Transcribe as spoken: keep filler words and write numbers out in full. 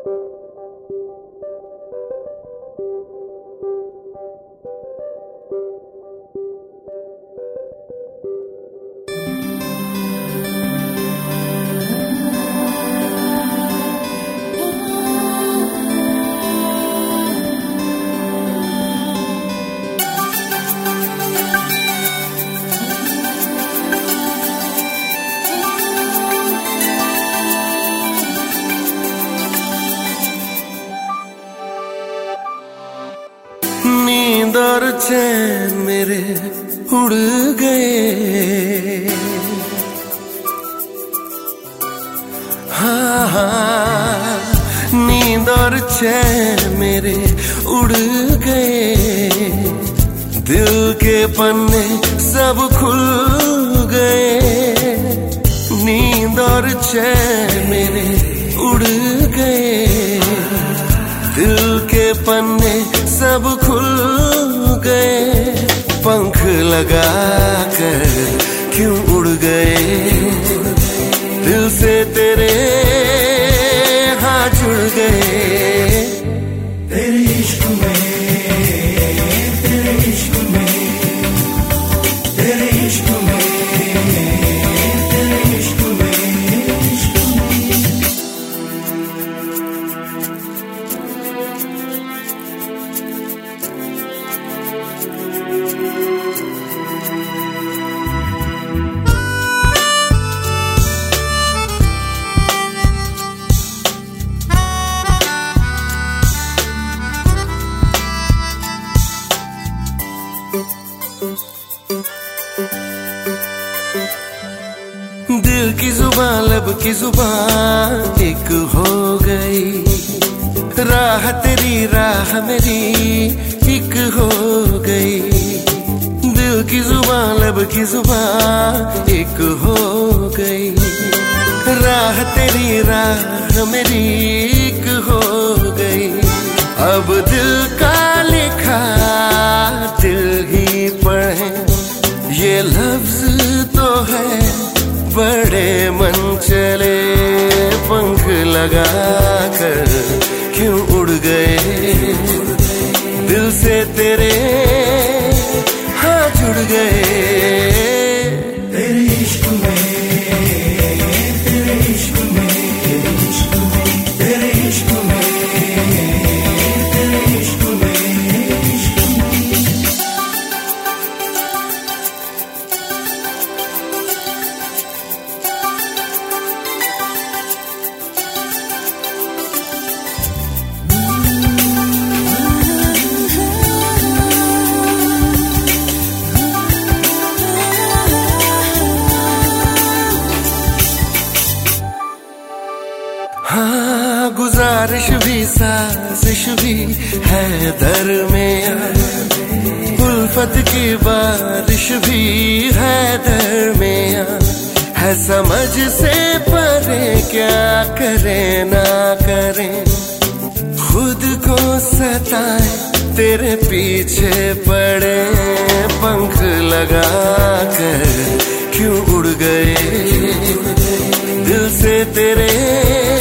नींद और चैन मेरे उड़ गए, हाँ हाँ नींद और चैन मेरे उड़ गए, दिल के पन्ने सब खुल गए। नींद और चैन मेरे उड़ गए, दिल के पन्ने सब खुल गए। पंख लगा कर क्यों उड़ गए, दिल से तेरे हाथ जुड़ गए। तेरे इश्क में, तेरे इश्क में, तेरे इश्क में, तेरे इश्क में, इश्क में। दिल की जुबान लब की जुबान एक हो गई, राह तेरी राह मेरी एक हो गई। दिल की जुबान लब की जुबान एक हो गई, राह तेरी राह मेरी एक हो गई। अब दिल का लिखा दिल ही पढ़े, ये लफ्ज तो है बड़े मन चले। पंख लगा कर क्यों उड़ गए, दिल से तेरे हाथ जुड़ गए। तेरे इश्क में, तेरे इश्क में, तेरे इश्क में, तेरे इश्क में, तेरे इश्क में, इश्क में। हाँ गुजारिश भी साजिश भी है दरमियां, उल्फत की बारिश भी है दरमियां। है समझ से परे क्या करें ना करें, खुद को सताए तेरे पीछे पड़े। पंख लगा कर क्यों उड़ गए, दिल से तेरे